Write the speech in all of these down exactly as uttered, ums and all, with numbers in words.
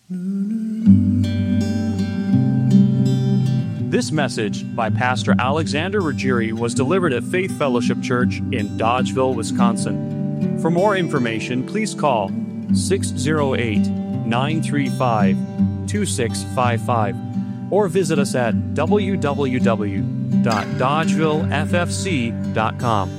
This message by Pastor Alexander Ruggieri was delivered at Faith Fellowship Church in Dodgeville, Wisconsin. For more information, please call six oh eight, nine three five, two six five five or visit us at w w w dot dodgeville f f c dot com.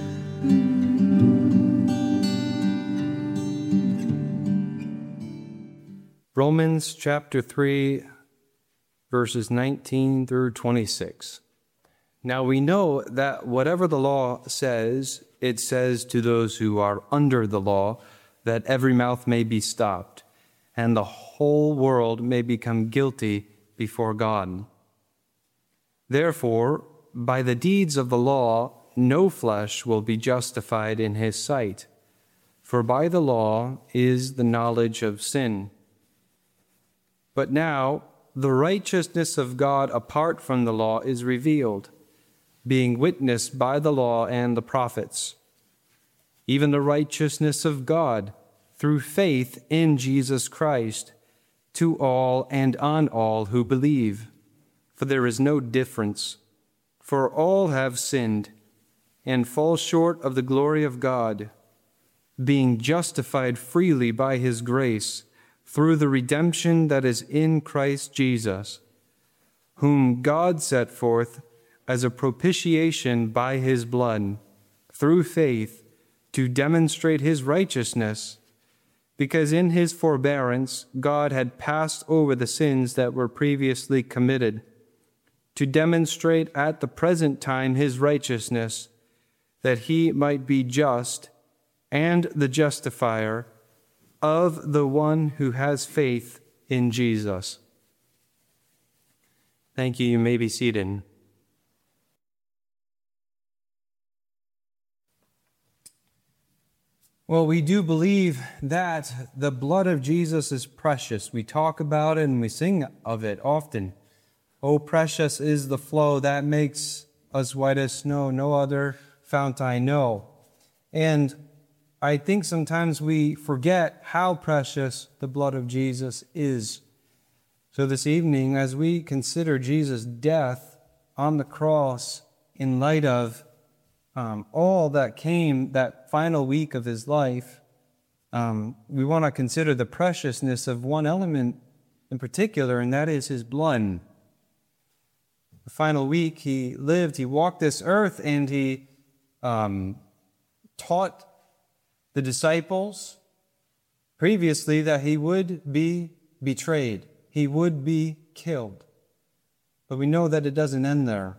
Romans chapter three, verses nineteen through twenty-six. Now we know that whatever the law says, it says to those who are under the law, that every mouth may be stopped, and the whole world may become guilty before God. Therefore, by the deeds of the law, no flesh will be justified in his sight, for by the law is the knowledge of sin. But now, the righteousness of God apart from the law is revealed, being witnessed by the law and the prophets, even the righteousness of God through faith in Jesus Christ to all and on all who believe. For there is no difference, for all have sinned and fall short of the glory of God, being justified freely by his grace through the redemption that is in Christ Jesus, whom God set forth as a propitiation by his blood, through faith, to demonstrate his righteousness, because in his forbearance God had passed over the sins that were previously committed, to demonstrate at the present time his righteousness, that he might be just and the justifier of the one who has faith in Jesus. Thank you. You may be seated. Well, we do believe that the blood of Jesus is precious. We talk about it and we sing of it often. Oh, precious is the flow that makes us white as snow. No other fount I know. And I think sometimes we forget how precious the blood of Jesus is. So this evening, as we consider Jesus' death on the cross in light of um, all that came that final week of his life, um, we want to consider the preciousness of one element in particular, and that is his blood. The final week he lived, he walked this earth, and he um, taught the disciples previously that he would be betrayed. He would be killed. But we know that it doesn't end there.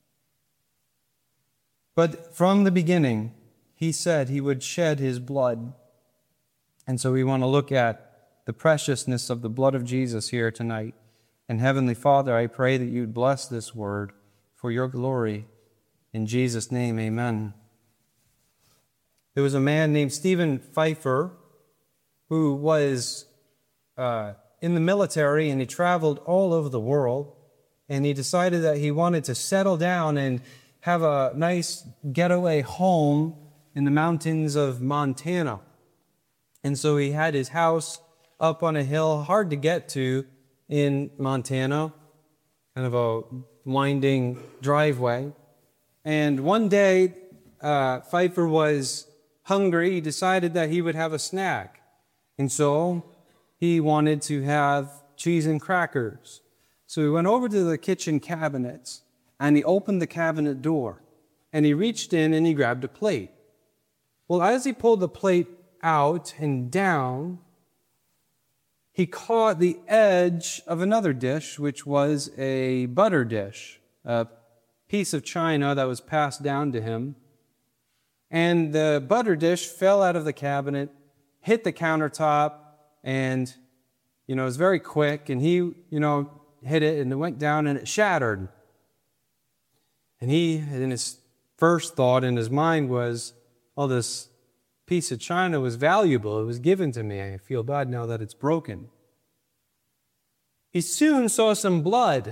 But from the beginning, he said he would shed his blood. And so we want to look at the preciousness of the blood of Jesus here tonight. And Heavenly Father, I pray that you'd bless this word for your glory. In Jesus' name, amen. There was a man named Stephen Pfeiffer who was uh, in the military, and he traveled all over the world, and he decided that he wanted to settle down and have a nice getaway home in the mountains of Montana. And so he had his house up on a hill, hard to get to in Montana, kind of a winding driveway. And one day, uh, Pfeiffer was hungry. He decided that he would have a snack. And so he wanted to have cheese and crackers. So he went over to the kitchen cabinets and he opened the cabinet door and he reached in and he grabbed a plate. Well, as he pulled the plate out and down, he caught the edge of another dish, which was a butter dish, a piece of china that was passed down to him. And the butter dish fell out of the cabinet, hit the countertop, and, you know, it was very quick, and he, you know, hit it, and it went down, and it shattered. And he, in his first thought in his mind was, oh, this piece of china was valuable. It was given to me. I feel bad now that it's broken. He soon saw some blood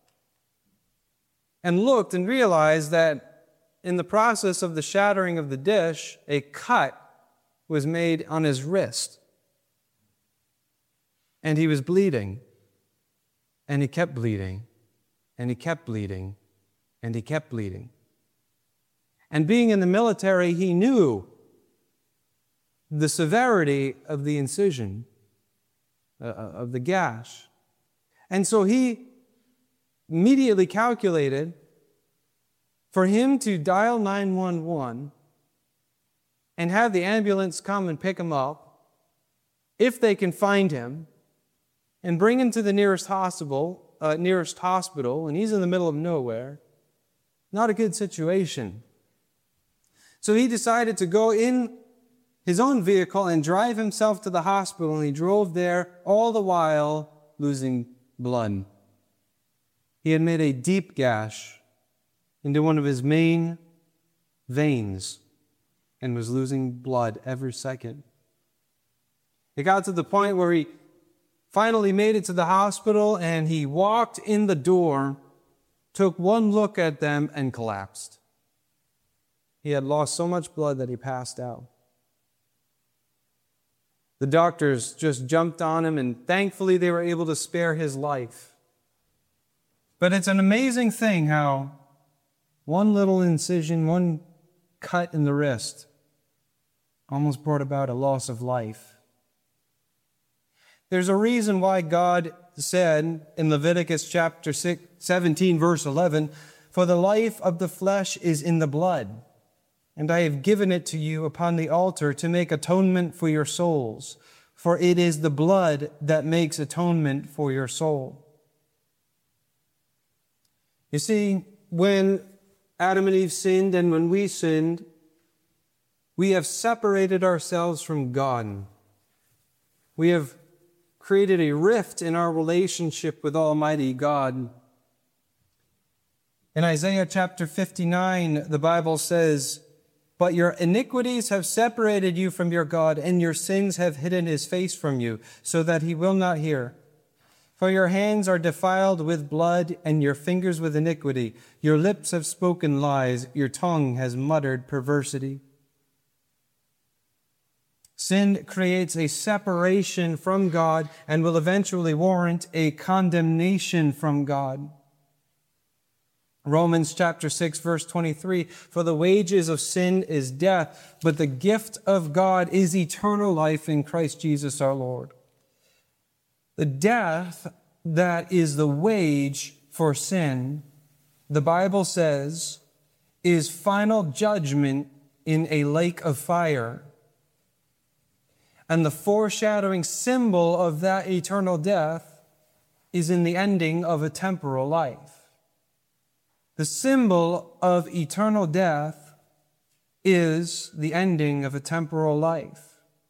and looked and realized that in the process of the shattering of the dish, a cut was made on his wrist. And he was bleeding. And he kept bleeding. And he kept bleeding. And he kept bleeding. And being in the military, he knew the severity of the incision, uh, of the gash. And so he immediately calculated for him to dial nine one one and have the ambulance come and pick him up, if they can find him, and bring him to the nearest hospital, uh, nearest hospital, and he's in the middle of nowhere. Not a good situation. So he decided to go in his own vehicle and drive himself to the hospital, and he drove there, all the while losing blood. He had made a deep gash into one of his main veins and was losing blood every second. It got to the point where he finally made it to the hospital, and he walked in the door, took one look at them, and collapsed. He had lost so much blood that he passed out. The doctors just jumped on him, and thankfully they were able to spare his life. But it's an amazing thing how one little incision, one cut in the wrist, almost brought about a loss of life. There's a reason why God said in Leviticus chapter seventeen, verse eleven, "For the life of the flesh is in the blood, and I have given it to you upon the altar to make atonement for your souls. For it is the blood that makes atonement for your soul." You see, when Adam and Eve sinned and when we sinned, we have separated ourselves from God. We have created a rift in our relationship with Almighty God. In Isaiah chapter fifty-nine, the Bible says, "But your iniquities have separated you from your God, and your sins have hidden his face from you, so that he will not hear. For your hands are defiled with blood, and your fingers with iniquity. Your lips have spoken lies, your tongue has muttered perversity." Sin creates a separation from God and will eventually warrant a condemnation from God. Romans chapter six, verse twenty-three, "For the wages of sin is death, but the gift of God is eternal life in Christ Jesus our Lord." The death that is the wage for sin, the Bible says, is final judgment in a lake of fire. And the foreshadowing symbol of that eternal death is in the ending of a temporal life. The symbol of eternal death is the ending of a temporal life.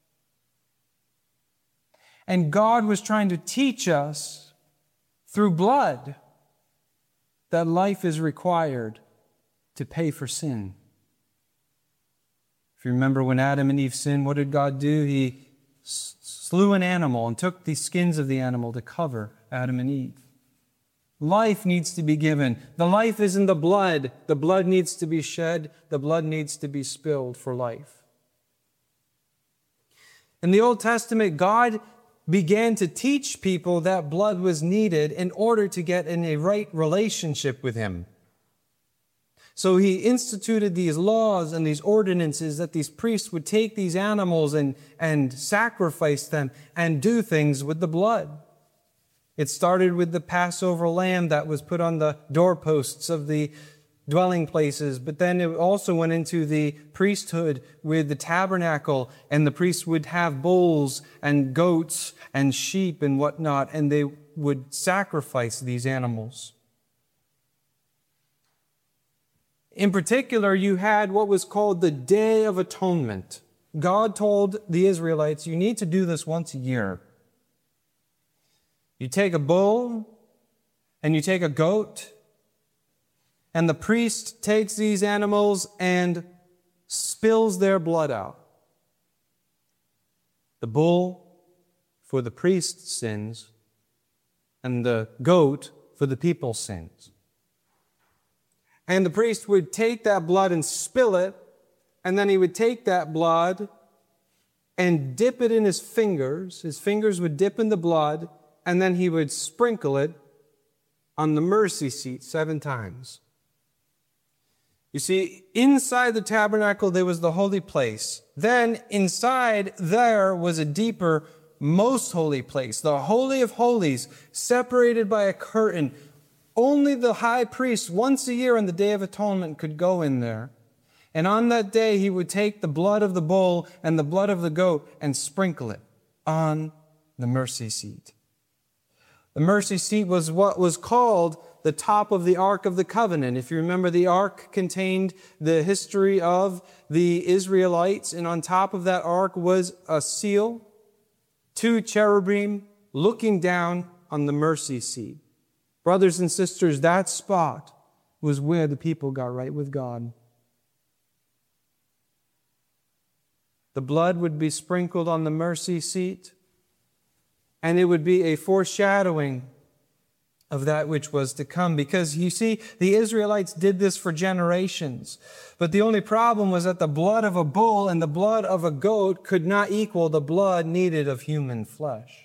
And God was trying to teach us through blood that life is required to pay for sin. If you remember when Adam and Eve sinned, what did God do? He s- slew an animal and took the skins of the animal to cover Adam and Eve. Life needs to be given. The life is in the blood. The blood needs to be shed. The blood needs to be spilled for life. In the Old Testament, God began to teach people that blood was needed in order to get in a right relationship with Him. So He instituted these laws and these ordinances that these priests would take these animals and, and sacrifice them and do things with the blood. It started with the Passover lamb that was put on the doorposts of the dwelling places, but then it also went into the priesthood with the tabernacle, and the priests would have bulls and goats and sheep and whatnot, and they would sacrifice these animals. In particular, you had what was called the Day of Atonement. God told the Israelites, you need to do this once a year. You take a bull and you take a goat, and the priest takes these animals and spills their blood out. The bull for the priest's sins, and the goat for the people's sins. And the priest would take that blood and spill it, and then he would take that blood and dip it in his fingers. His fingers would dip in the blood, and then he would sprinkle it on the mercy seat seven times. You see, inside the tabernacle there was the holy place. Then inside there was a deeper, most holy place, the Holy of Holies, separated by a curtain. Only the high priest once a year on the Day of Atonement could go in there. And on that day he would take the blood of the bull and the blood of the goat and sprinkle it on the mercy seat. The mercy seat was what was called the top of the Ark of the Covenant. If you remember, the Ark contained the history of the Israelites, and on top of that Ark was a seal, two cherubim looking down on the mercy seat. Brothers and sisters, that spot was where the people got right with God. The blood would be sprinkled on the mercy seat, and it would be a foreshadowing of that which was to come. Because you see, the Israelites did this for generations. But the only problem was that the blood of a bull and the blood of a goat could not equal the blood needed of human flesh.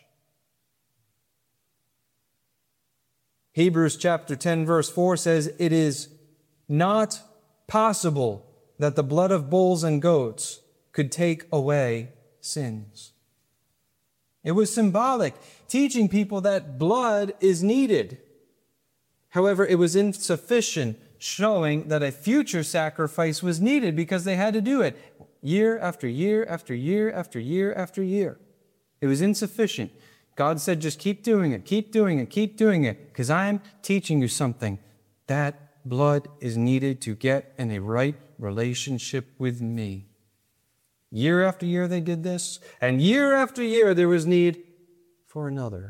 Hebrews chapter ten verse four says, "It is not possible that the blood of bulls and goats could take away sins." It was symbolic, teaching people that blood is needed. However, it was insufficient, showing that a future sacrifice was needed because they had to do it year after year after year after year after year. It was insufficient. God said, just keep doing it, keep doing it, keep doing it, because I'm teaching you something. That blood is needed to get in a right relationship with me. Year after year they did this, and year after year there was need for another.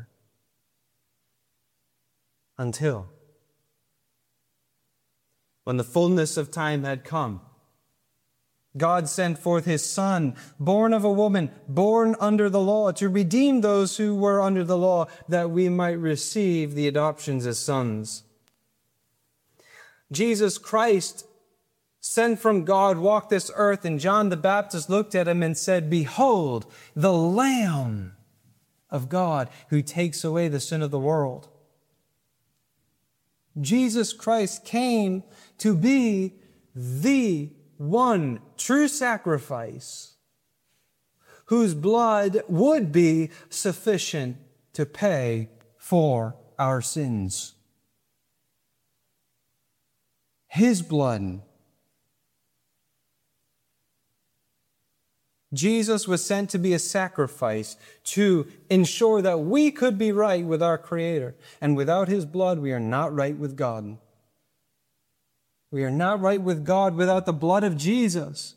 Until when the fullness of time had come, God sent forth His Son, born of a woman, born under the law, to redeem those who were under the law, that we might receive the adoptions as sons. Jesus Christ, sent from God, walked this earth, and John the Baptist looked at him and said, "Behold, the Lamb of God who takes away the sin of the world." Jesus Christ came to be the one true sacrifice whose blood would be sufficient to pay for our sins. His blood. Jesus was sent to be a sacrifice to ensure that we could be right with our Creator. And without His blood, we are not right with God. We are not right with God without the blood of Jesus.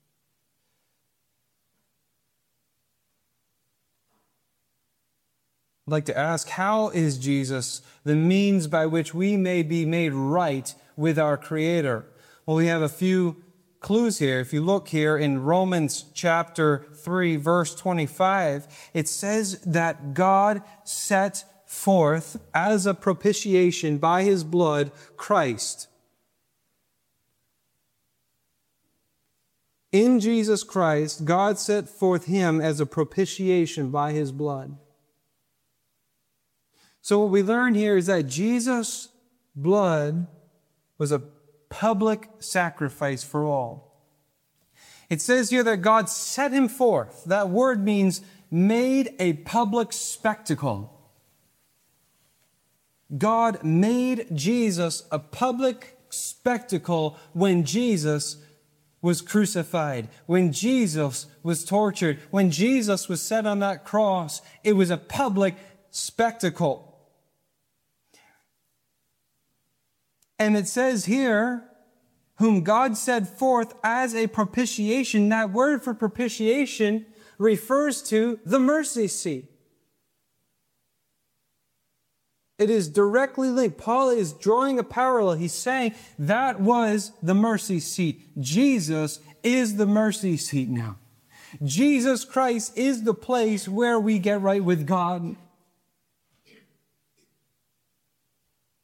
I'd like to ask, how is Jesus the means by which we may be made right with our Creator? Well, we have a few clues here. If you look here in Romans chapter three, verse twenty-five, it says that God set forth as a propitiation by His blood Christ. In Jesus Christ, God set forth Him as a propitiation by His blood. So what we learn here is that Jesus' blood was a public sacrifice for all. It says here that God set Him forth. That word means made a public spectacle. God made Jesus a public spectacle when Jesus was crucified, when Jesus was tortured, when Jesus was set on that cross. It was a public spectacle. And it says here, whom God set forth as a propitiation. That word for propitiation refers to the mercy seat. It is directly linked. Paul is drawing a parallel. He's saying that was the mercy seat. Jesus is the mercy seat now. Jesus Christ is the place where we get right with God.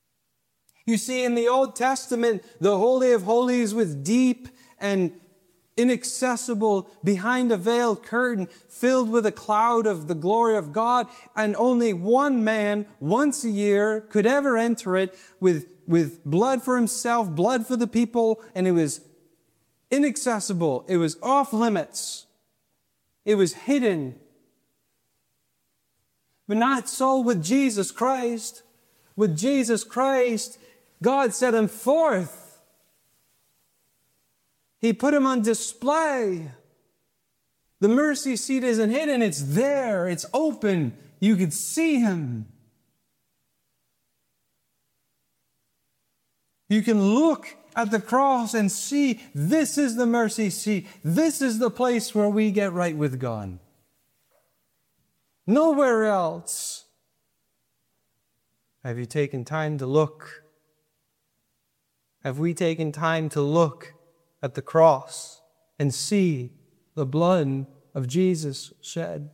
You see, in the Old Testament, the Holy of Holies was deep and inaccessible, behind a veiled curtain, filled with a cloud of the glory of God, and only one man once a year could ever enter it with, with blood for himself, blood for the people, and it was inaccessible. It was off limits. It was hidden. But not so with Jesus Christ. With Jesus Christ, God set him forth. He put him on display. The mercy seat isn't hidden. It's there. It's open. You could see him. You can look at the cross and see this is the mercy seat. This is the place where we get right with God. Nowhere else. Have you taken time to look? Have we taken time to look at the cross and see the blood of Jesus shed?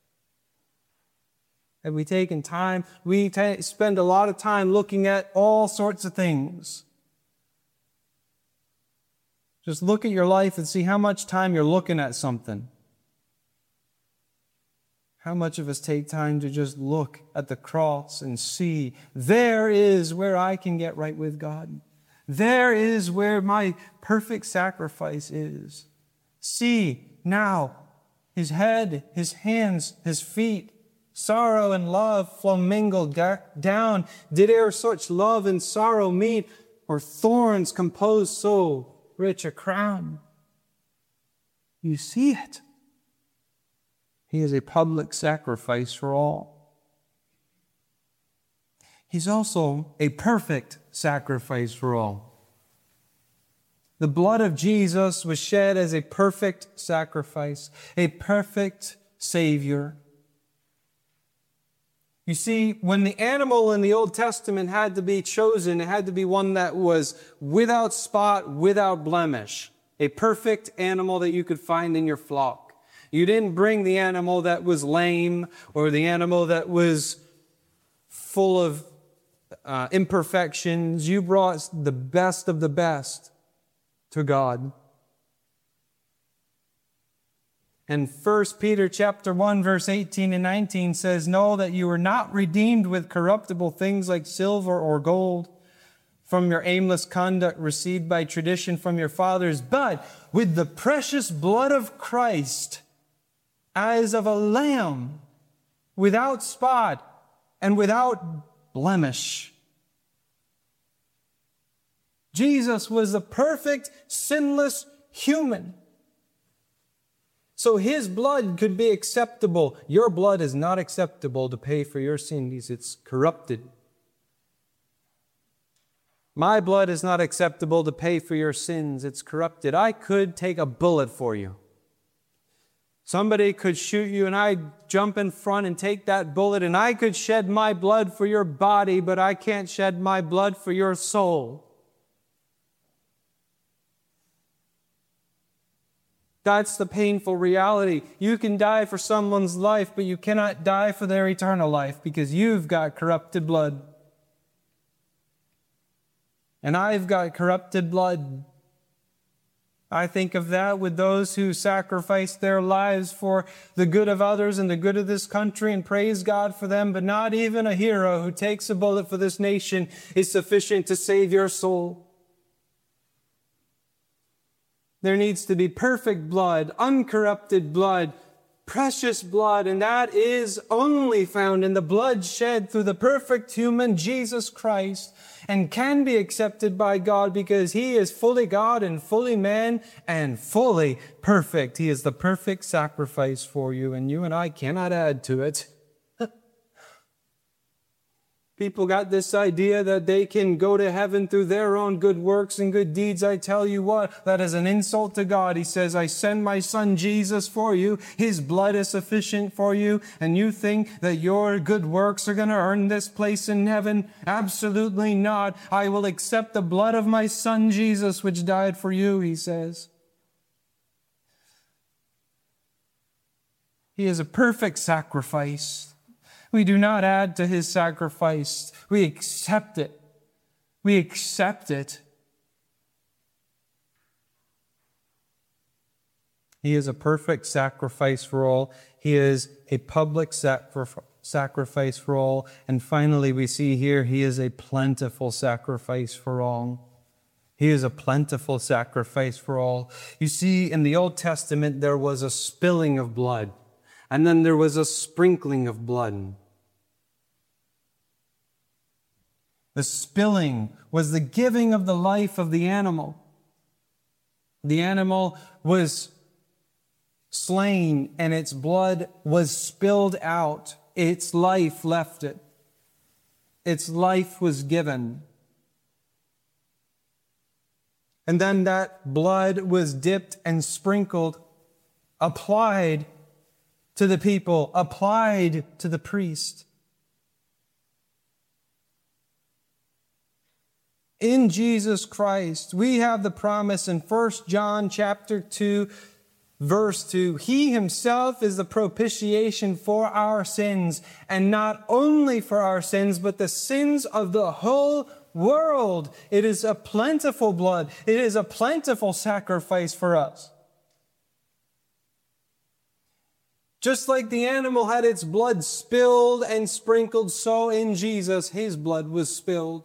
Have we taken time? We t- spend a lot of time looking at all sorts of things. Just look at your life and see how much time you're looking at something. How much of us take time to just look at the cross and see, there is where I can get right with God. There is where my perfect sacrifice is. See now his head, his hands, his feet, sorrow and love flow mingled down. Did e'er such love and sorrow meet, or thorns compose so rich a crown? You see it. He is a public sacrifice for all. He's also a perfect sacrifice for all. The blood of Jesus was shed as a perfect sacrifice, a perfect Savior. You see, when the animal in the Old Testament had to be chosen, it had to be one that was without spot, without blemish, a perfect animal that you could find in your flock. You didn't bring the animal that was lame or the animal that was full of uh, imperfections. You brought the best of the best to God. And First Peter chapter one, verse eighteen and nineteen says, "Know that you were not redeemed with corruptible things like silver or gold from your aimless conduct received by tradition from your fathers, but with the precious blood of Christ, as of a lamb, without spot and without blemish." Jesus was the perfect, sinless human. So his blood could be acceptable. Your blood is not acceptable to pay for your sins. It's corrupted. My blood is not acceptable to pay for your sins. It's corrupted. I could take a bullet for you. Somebody could shoot you and I'd jump in front and take that bullet, and I could shed my blood for your body, but I can't shed my blood for your soul. That's the painful reality. You can die for someone's life, but you cannot die for their eternal life because you've got corrupted blood. And I've got corrupted blood. I think of that with those who sacrifice their lives for the good of others and the good of this country, and praise God for them, but not even a hero who takes a bullet for this nation is sufficient to save your soul. There needs to be perfect blood, uncorrupted blood, precious blood, and that is only found in the blood shed through the perfect human Jesus Christ, and can be accepted by God because He is fully God and fully man and fully perfect. He is the perfect sacrifice for you, and you and I cannot add to it. People got this idea that they can go to heaven through their own good works and good deeds. I tell you what, that is an insult to God. He says, I send my son Jesus for you. His blood is sufficient for you. And you think that your good works are going to earn this place in heaven? Absolutely not. I will accept the blood of my son Jesus, which died for you, he says. He is a perfect sacrifice. We do not add to His sacrifice. We accept it. We accept it. He is a perfect sacrifice for all. He is a public sacri- sacrifice for all. And finally, we see here, he is a plentiful sacrifice for all. He is a plentiful sacrifice for all. You see, in the Old Testament, there was a spilling of blood, and then there was a sprinkling of blood. The spilling was the giving of the life of the animal. The animal was slain, and its blood was spilled out. Its life left it. Its life was given. And then that blood was dipped and sprinkled, applied to the people, applied to the priest. In Jesus Christ, we have the promise in First John chapter two, verse two. He himself is the propitiation for our sins, and not only for our sins, but the sins of the whole world. It is a plentiful blood. It is a plentiful sacrifice for us. Just like the animal had its blood spilled and sprinkled, so in Jesus, his blood was spilled.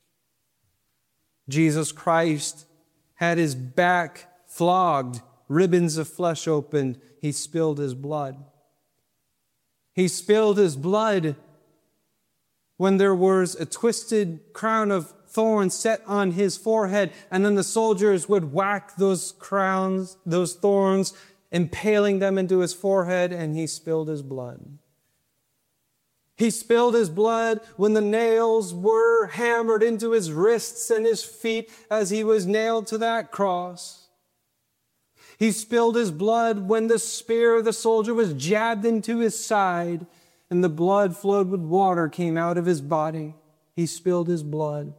Jesus Christ had his back flogged, ribbons of flesh opened. He spilled his blood. He spilled his blood when there was a twisted crown of thorns set on his forehead, and then the soldiers would whack those crowns, those thorns, impaling them into his forehead, and he spilled his blood. He spilled his blood when the nails were hammered into his wrists and his feet as he was nailed to that cross. He spilled his blood when the spear of the soldier was jabbed into his side and the blood flowed with water came out of his body. He spilled his blood.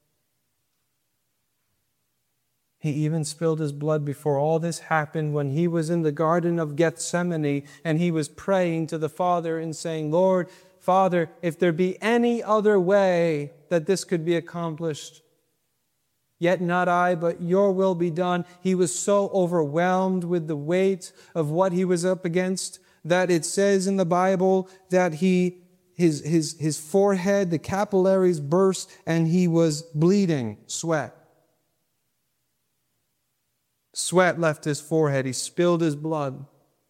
He even spilled his blood before all this happened when he was in the Garden of Gethsemane and he was praying to the Father and saying, Lord, Father, if there be any other way that this could be accomplished, yet not I, but your will be done. He was so overwhelmed with the weight of what he was up against that it says in the Bible that he, his, his, his forehead, the capillaries burst, and he was bleeding sweat. Sweat left his forehead. He spilled his blood.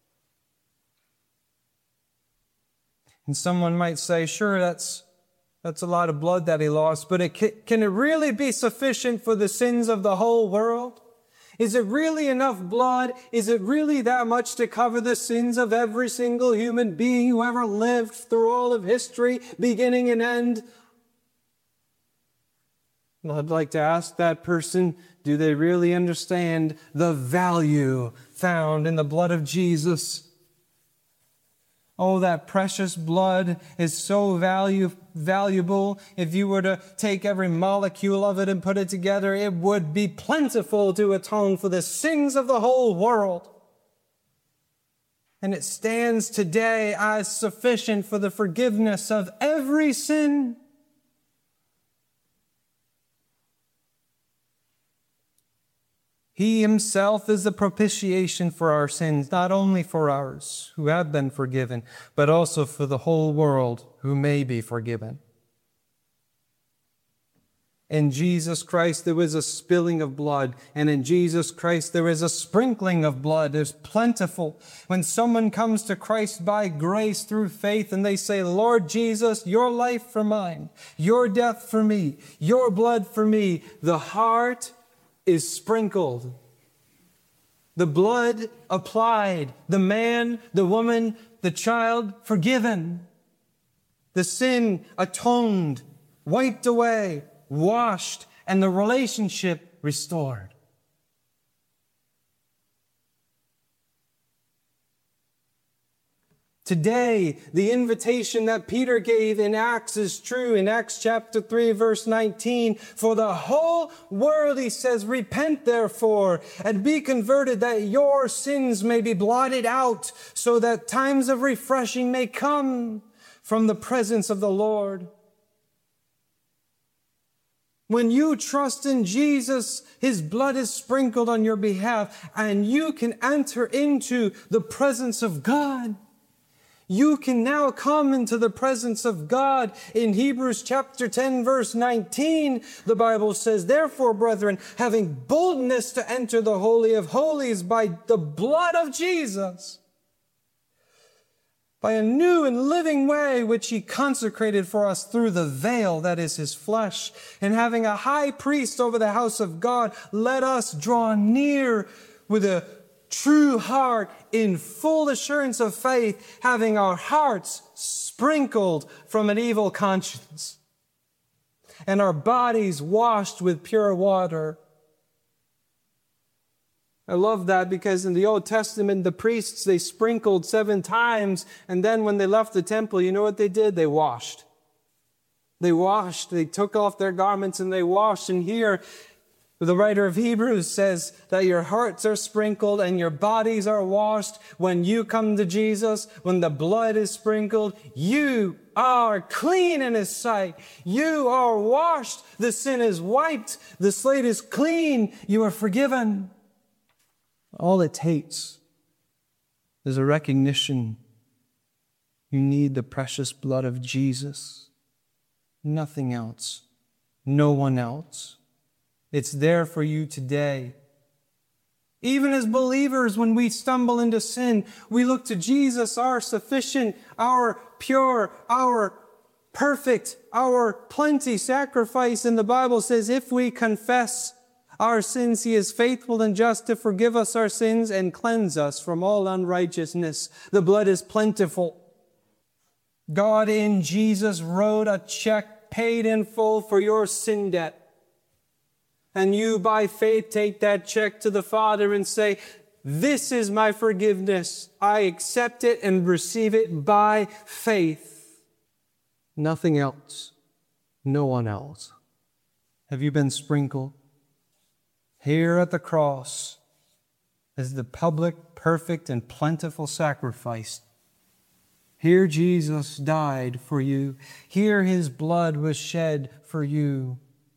And someone might say, sure, that's, that's a lot of blood that he lost, but it can, can it really be sufficient for the sins of the whole world? Is it really enough blood? Is it really that much to cover the sins of every single human being who ever lived through all of history, beginning and end? Well, I'd like to ask that person, do they really understand the value found in the blood of Jesus? Oh, that precious blood is so value, valuable. If you were to take every molecule of it and put it together, it would be plentiful to atone for the sins of the whole world. And it stands today as sufficient for the forgiveness of every sin. He himself is the propitiation for our sins, not only for ours, who have been forgiven, but also for the whole world, who may be forgiven. In Jesus Christ, there is a spilling of blood, and in Jesus Christ, there is a sprinkling of blood. There's plentiful. When someone comes to Christ by grace through faith, and they say, Lord Jesus, your life for mine, your death for me, your blood for me, the heart is sprinkled. The blood applied. The man, the woman, the child forgiven. The sin atoned, wiped away, washed, and the relationship restored. Today, the invitation that Peter gave in Acts is true. In Acts chapter three, verse nineteen, for the whole world, he says, repent therefore and be converted that your sins may be blotted out so that times of refreshing may come from the presence of the Lord. When you trust in Jesus, His blood is sprinkled on your behalf, and you can enter into the presence of God. You can now come into the presence of God. In Hebrews chapter ten, verse nineteen, the Bible says, "Therefore, brethren, having boldness to enter the Holy of Holies by the blood of Jesus, by a new and living way which He consecrated for us through the veil, that is His flesh, and having a high priest over the house of God, let us draw near with a true heart in full assurance of faith, having our hearts sprinkled from an evil conscience and our bodies washed with pure water." I love that, because in the Old Testament, the priests, they sprinkled seven times, and then when they left the temple, you know what they did? They washed. They washed. They took off their garments and they washed. And here, the writer of Hebrews says that your hearts are sprinkled and your bodies are washed. When you come to Jesus, when the blood is sprinkled, you are clean in His sight. You are washed. The sin is wiped. The slate is clean. You are forgiven. All it takes is a recognition you need the precious blood of Jesus. Nothing else. No one else. It's there for you today. Even as believers, when we stumble into sin, we look to Jesus, our sufficient, our pure, our perfect, our plenty sacrifice. And the Bible says, if we confess our sins, He is faithful and just to forgive us our sins and cleanse us from all unrighteousness. The blood is plentiful. God in Jesus wrote a check paid in full for your sin debt. And you, by faith, take that check to the Father and say, "This is my forgiveness. I accept it and receive it by faith." Nothing else. No one else. Have you been sprinkled? Here at the cross is the public, perfect, and plentiful sacrifice. Here Jesus died for you. Here His blood was shed for you.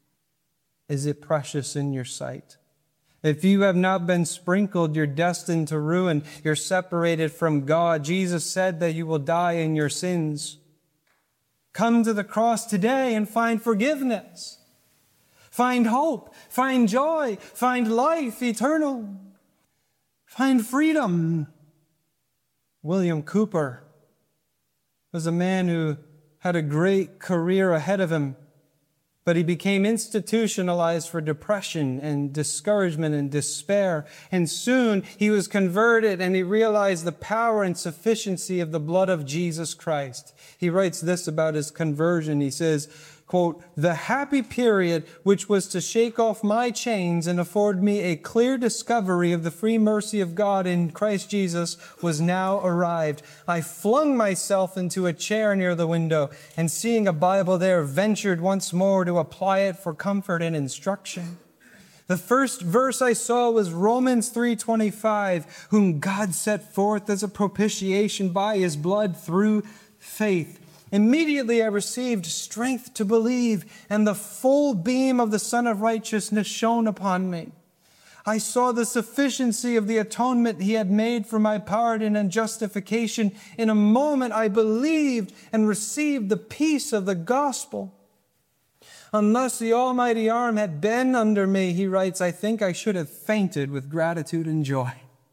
Is it precious in your sight? If you have not been sprinkled, you're destined to ruin. You're separated from God. Jesus said that you will die in your sins. Come to the cross today and find forgiveness. Find hope. Find joy. Find life eternal. Find freedom. William Cooper was a man who had a great career ahead of him, but he became institutionalized for depression and discouragement and despair. And soon he was converted and he realized the power and sufficiency of the blood of Jesus Christ. He writes this about his conversion. He says, quote, "The happy period which was to shake off my chains and afford me a clear discovery of the free mercy of God in Christ Jesus was now arrived. I flung myself into a chair near the window and seeing a Bible there, ventured once more to apply it for comfort and instruction. The first verse I saw was Romans three twenty-five, whom God set forth as a propitiation by His blood through faith. Immediately I received strength to believe, and the full beam of the Son of Righteousness shone upon me. I saw the sufficiency of the atonement He had made for my pardon and justification. In a moment I believed and received the peace of the gospel. Unless the almighty arm had been under me," he writes, "I think I should have fainted with gratitude and joy.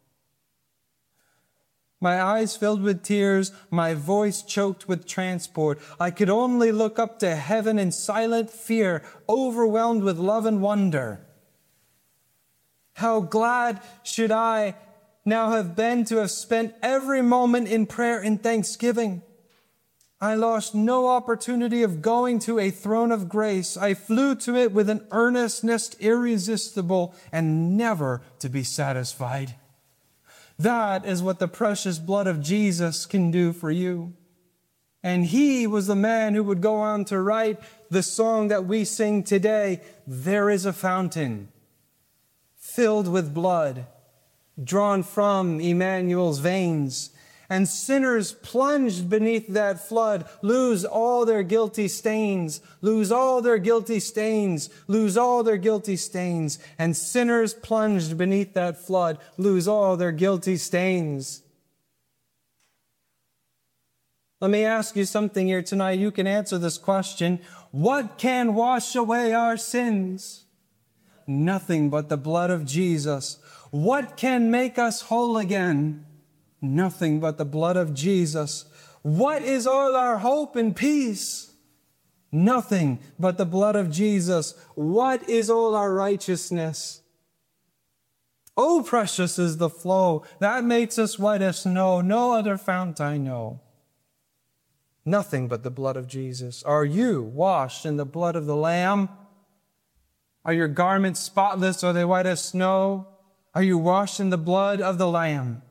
My eyes filled with tears, my voice choked with transport. I could only look up to heaven in silent fear, overwhelmed with love and wonder. How glad should I now have been to have spent every moment in prayer and thanksgiving. I lost no opportunity of going to a throne of grace. I flew to it with an earnestness irresistible and never to be satisfied. That is what the precious blood of Jesus can do for you. And He was the man who would go on to write the song that we sing today. There is a fountain filled with blood, drawn from Emmanuel's veins, and sinners plunged beneath that flood lose all their guilty stains, lose all their guilty stains, lose all their guilty stains, and sinners plunged beneath that flood lose all their guilty stains. Let me ask you something here tonight. You can answer this question. What can wash away our sins? Nothing but the blood of Jesus. What can make us whole again? Nothing but the blood of Jesus. What is all our hope and peace? Nothing but the blood of Jesus. What is all our righteousness? Oh, precious is the flow that makes us white as snow. No other fount I know. Nothing but the blood of Jesus. Are you washed in the blood of the Lamb? Are your garments spotless? Are they white as snow? Are you washed in the blood of the Lamb?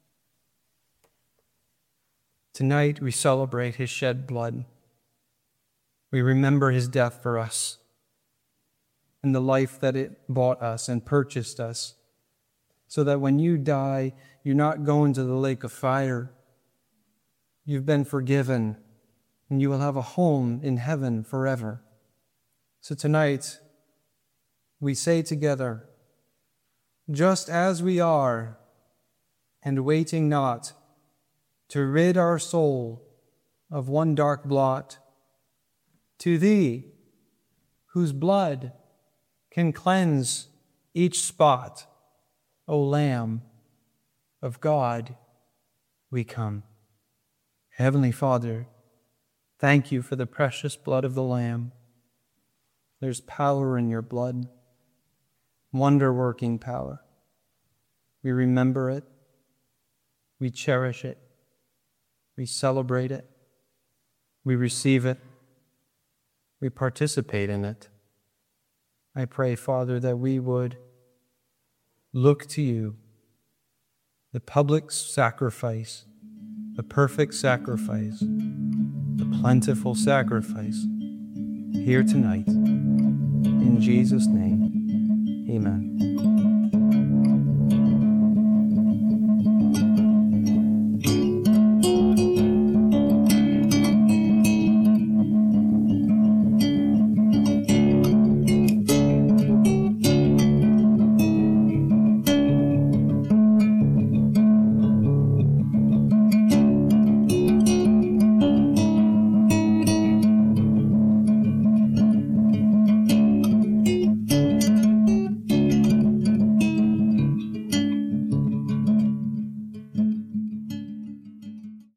Tonight we celebrate his shed blood. We remember his death for us and the life that it bought us and purchased us, so that when you die, you're not going to the lake of fire. You've been forgiven, and you will have a home in heaven forever. So tonight, we say together, just as we are, and waiting not, to rid our soul of one dark blot, to thee, whose blood can cleanse each spot, O Lamb of God, we come. Heavenly Father, thank you for the precious blood of the Lamb. There's power in your blood, wonder-working power. We remember it. We cherish it. We celebrate it. We receive it. We participate in it. I pray, Father, that we would look to you, the public sacrifice, the perfect sacrifice, the plentiful sacrifice, here tonight. In Jesus' name, amen.